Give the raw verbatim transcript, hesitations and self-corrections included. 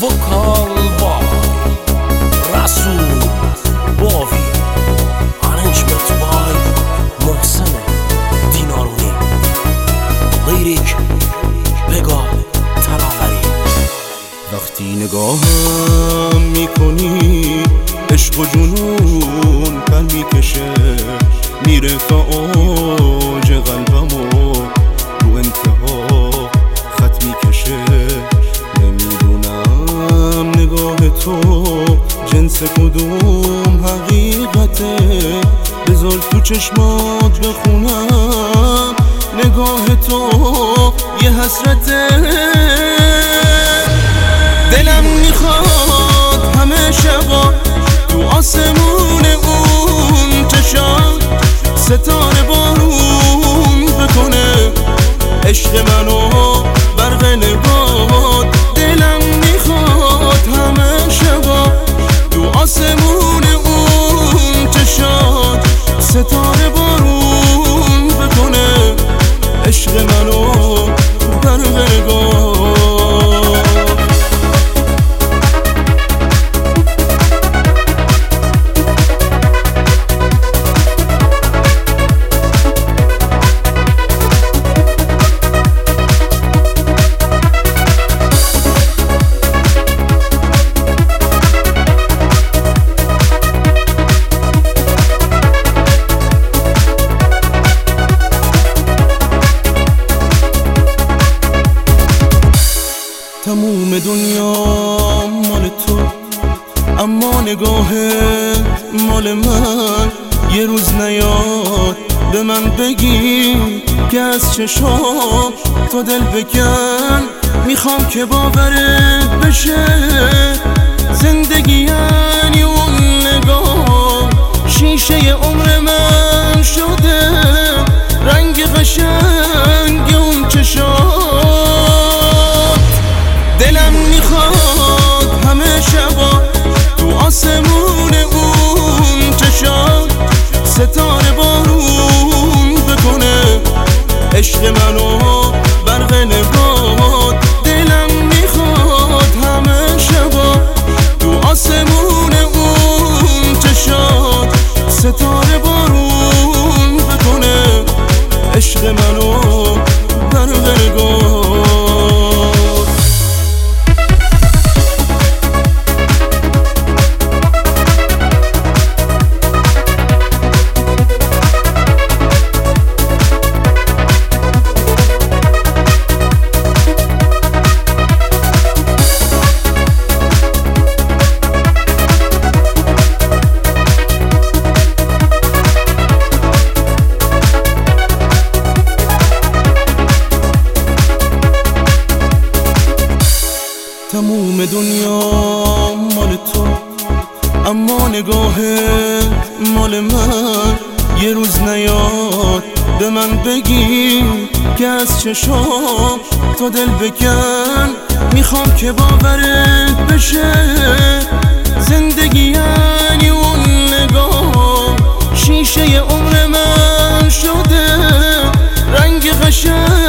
وکال بای رسول باوی ارنجمنت بای محسن دینارونی لیریک پگاه تناوری. وقتی نگاهم میکنی عشق و جنون پر میکشه، میره تا اوج قلبمو رو انتها خط میکشه. نمیدونم نگاه تو جنس کدوم حقیقته، بذار تو چشمات بخونم نگاه تو یه حسرته. دلم میخواد همه شبا تو آسمون اون چشات ستاره بارون بکنه عشق منو برق نگات. دلم میخواد همه شبا تو آسمون اون چشات ستاره بارون بکنه عشق منو برق نگات. تموم دنیا مال تو، اما نگاه مال من. یه روز نیاد به من بگی که از چشام تو دل بکن. میخوام که باورت بشه زندگی یعنی اون نگاه. شیشه عمر من شده رنگ قشنگ اون چشام. دلم میخواد همه شبا تو آسمون اون چشات ستاره بارون بکنه عشق منو برق نگات. دلم میخواد همه شبا تو آسمون اون چشات ستاره بارون بکنه عشق منو برق نگات. تموم دنیا مال تو، اما نگاه مال من. یه روز نیاد به من بگی که از چشام تو دل بکن. میخوام که باورت بشه زندگی یعنی اون نگاه. شیشه عمر من شده رنگ قشنگ